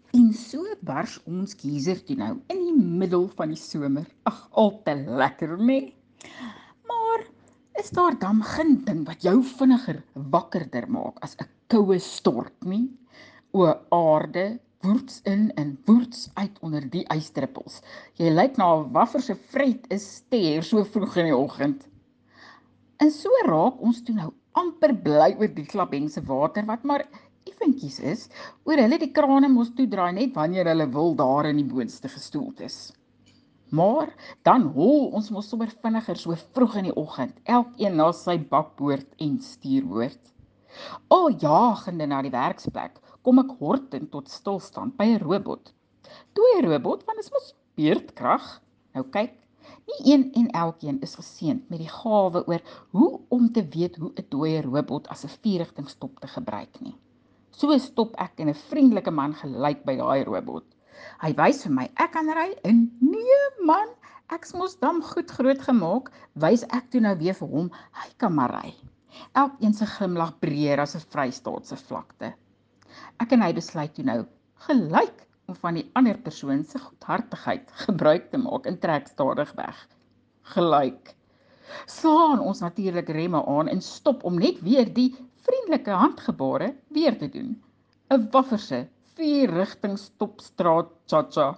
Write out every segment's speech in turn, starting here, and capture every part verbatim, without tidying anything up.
En so bars ons geyser toe nou in die middel van die somer. Ag, al te lekker, nee. Maar is daar dan geen ding wat jou vinniger wakkerder maak as 'n koue stort nie? O aarde, woets in en woets uit onder die ysdruppels. Jy lyk na 'n waffer se vret is ster so vroeg in die oggend. En so raak ons toe nou amper bly oor die Klabengse water wat maar effentjies is, oor hulle die krane mos toedraai net wanneer hulle wil daar in die boonste gestoeld is. Maar dan hol ons mos sommer vinniger so vroeg in die oggend, elkeen na sy bakboord en stuurboord. Al jagende na die werksplek, kom ek hortend tot stilstand by 'n robot. Toe 'n robot, want is mos beerdkrag. Nou kyk, nie een en elkeen is geseënd met die gawe oor hoe om te weet hoe 'n dooie robot as 'n vierrigtingstop te gebruik nie. So stop ek en 'n vriendelike man gelyk by daai robot. Hy wys vir my, ek kan ry en nee man, ek's mos dam goed groot gemaak, wys ek toe nou weer vir hom, hy kan maar ry. Elkeen se glimlag breër as 'n Vrystaatse vlakte. Ek en hy besluit toe nou gelyk om van die ander persoon se goedhartigheid gebruik te maak en trek stadig weg. Gelyk. Slaan ons natuurlik remme aan en stop om net weer die vriendelike handgebare weer te doen. 'n Wafferse vierrigtingstopstraat cha-cha.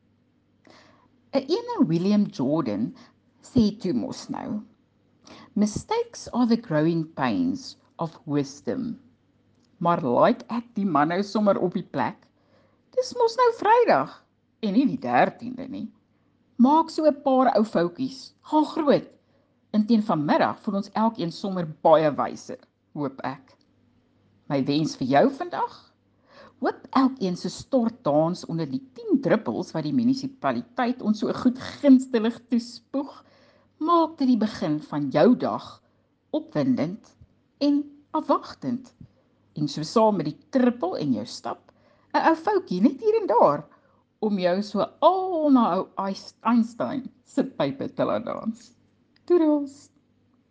'n Ene William Jordan sê toe mos nou, mistakes are the growing pains of wisdom. Maar like ek die man nou sommer op die plek, dis mos nou Vrydag en nie die dertiende nie. Maak so 'n paar ou foutjies, gaan groot. En teen vanmiddag voel ons elkeen sommer baie wyser, hoop ek. My wens vir jou vandag? Hoop elkeen se stort dans onder die tien druppels wat die munisipaliteit ons so goed gunstelik toespoeg, maak dit die begin van jou dag opwindend en afwagtend. En so saam met die trippel en jou stap, 'n ou foutjie net hier en daar, om jou so al na ou Einstein se pype te laat dans. Toedels!